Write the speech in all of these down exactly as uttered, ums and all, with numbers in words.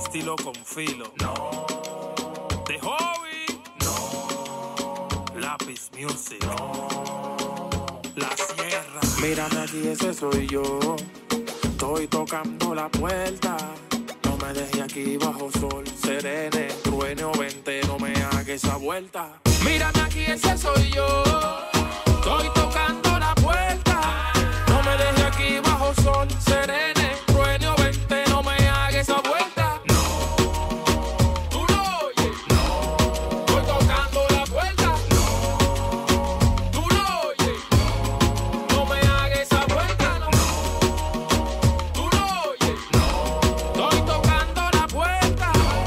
estilo con filo. No. De hobby. No. Lápiz Music. No. La Sierra. Mírame aquí, ese soy yo. Estoy tocando la puerta. No me dejes aquí bajo sol. Serene, truene o vente, no me hagas esa vuelta. Mírame aquí, ese soy yo. Estoy tocando la puerta. No me dejes aquí bajo sol. Serene, truene o vente, no me hagas esa vuelta. No, tú no oyes. No, estoy tocando la puerta. No, tú no oyes. No me hagas esa vuelta. No, tú no oyes. No, estoy tocando la puerta.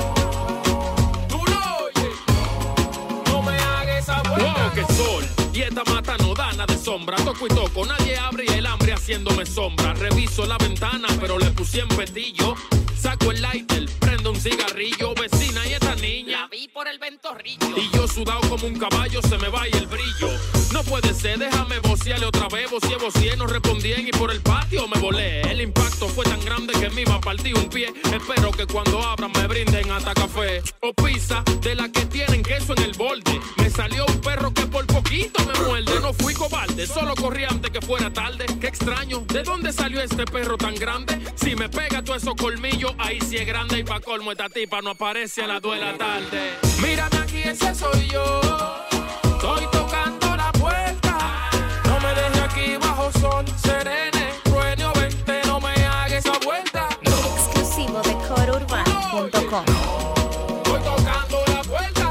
Tú no oyes. No me hagas esa vuelta. Wow, que sol. Y esta mata no da nada de sombra. Toco y toco, nadie abre y el hambre haciéndome sombra. Reviso la ventana, pero le puse en petillo. Saco el lighter, prendo un cigarrillo. Vecina, y esta niña La vi por el ventorrillo. y yo sudado como un caballo, se me va y el brillo. No puede ser, déjame vocearle otra vez. Vocié, vocié, no respondían y por el patio me volé. El impacto fue tan grande que me iba a partir un pie. Espero que cuando abran me brinden hasta café o pizza de la que tienen queso en el borde. Me salió un perro que por poquito me muerde. No fui cobarde, solo corrí antes que fuera tarde. Qué extraño, ¿de dónde salió este perro tan grande? Si me pega todo esos colmillos, ahí sí es grande. Y pa' colmo esta tipa no aparece a las dos de la tarde. Mírame aquí, ese soy yo. Estoy tocando la puerta. No me dejes aquí bajo sol. Serene, truene o vente, no me hagas esa vuelta. Exclusivo de coro urbano punto com. Estoy tocando la puerta.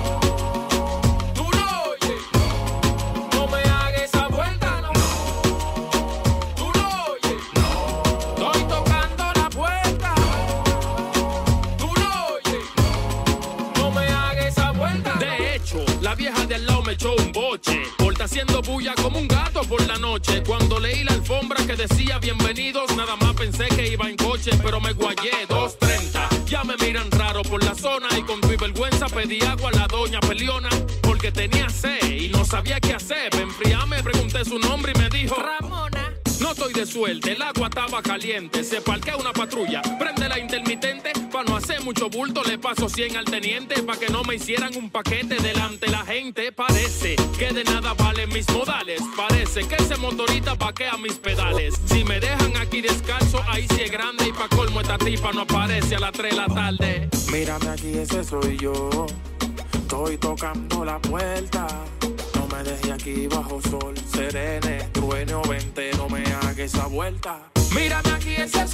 Tú no oyes. No me hagas esa vuelta. No. Tú no oyes. Estoy tocando la puerta. Tú no oyes. No me hagas esa vuelta. De hecho, la vieja de al lado me echó un boche por estar haciendo bulla como un gato por la noche. Cuando leí la alfombra que decía bienvenidos, nada más pensé que iba en coche, pero me guayé. Dos treinta, ya me miran raro por la zona y con tu vergüenza pedí agua a la doña Peliona porque tenía sed y no sabía qué hacer. Me enfriame, pregunté su nombre y me dijo Ramona. no estoy de suerte, el agua estaba caliente. Se parquea una patrulla, prende la intermitente. Pa' no hacer mucho bulto, le paso cien al teniente. Pa' que no me hicieran un paquete delante la gente. Parece que de nada valen mis modales. Parece que ese motorista vaquea mis pedales. Si me dejan aquí descalzo, ahí sí es grande. Y pa' colmo esta tipa no aparece a las tres de la tarde. Mírame aquí, ese soy yo. Estoy tocando la puerta. No me dejes aquí bajo sol. Serene, truene o vente, no me hagas esa vuelta. Mírame aquí, ese